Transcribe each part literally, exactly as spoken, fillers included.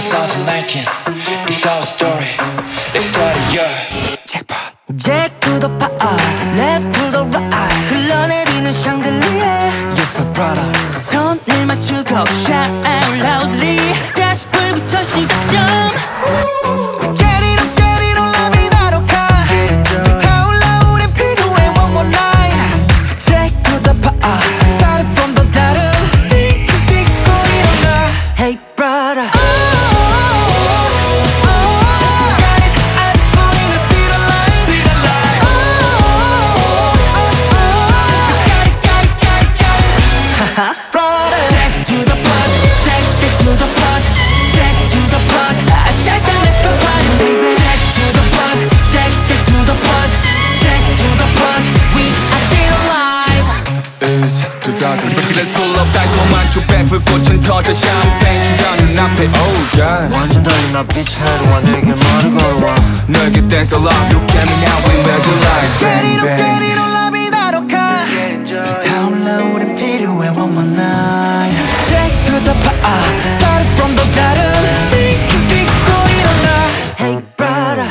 이천십구 It's our story Let's start it, yeah Jackpot Jack to the power Left to the right 흘러내리는 샹들리에 Yes my brother 손을 맞추고 Shout out loudly 다시 불부터 시작점 Get it up get it on 라비다로 가 불타올라 우린 필요해 one more night Jack to the power Started from the bottom 뛰고 일어나 Hey brother Brother Check to the pot Check, check to the pot Check to the pot Check, check, let's go party baby Check to the pot Check, check to the pot Check to the pot We are still alive Is 두 자들 그래 술로 달콤한 주배불 꽃은 터져 샴페인 주변은 앞에 Oh God 완전 달린 나 빛으로 내게 말을 걸어와 너에게 댄스 love You get me now we make it like Get it bang up, bang get it on 라비다로 가 불타올라 우린 필요해 one more night Check to the pot Started from the bottom 뛰고 일어나 Hey brother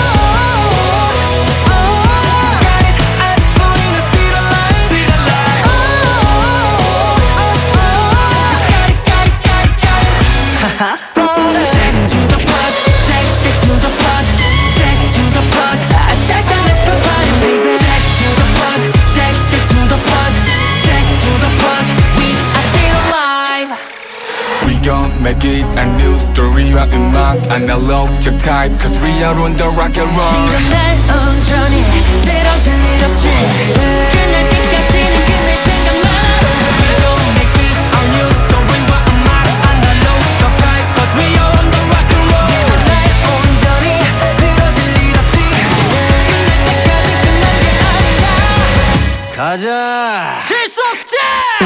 Brother Check to the pot Check, check to the pot Check to the pot Check, check, let's go party baby Check to the pot Check, check to the pot Check to the pot We are still alive We gon' make it a new story 와 음악 analog type Cause we are on the rock and roll 이런 날 온전히 쓰러질 일 없지 끝날 때까지는 끝낼 생각만 We gon' make it our new story 와 음악 analog type Cause we are on the rock and roll 이런 날 온전히 쓰러질 일 없지 끝날 때까지 끝난 게 아니야 가자 실속제